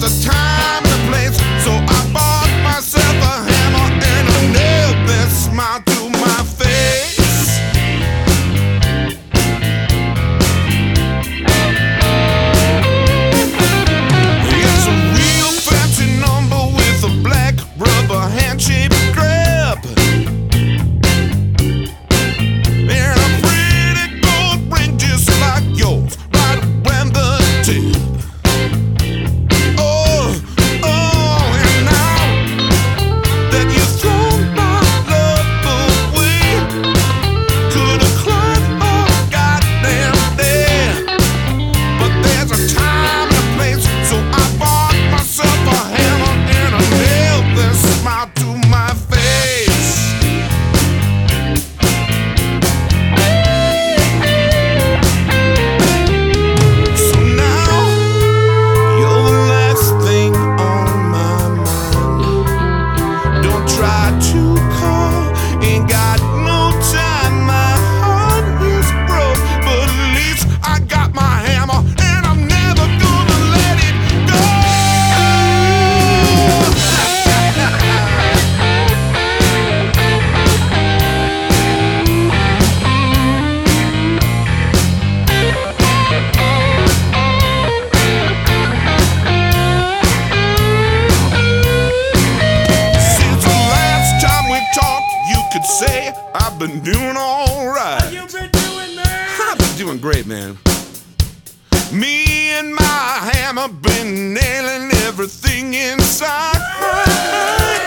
a time and a place, so I bought myself a hammer and I nailed this smile to my face. It's a real fancy number with a black rubber hand-shaped grab and a pretty gold ring just like yours right around the tip. Say I've been doing all right. How you been doing, man? I've been doing great, man. Me and my hammer been nailing everything inside.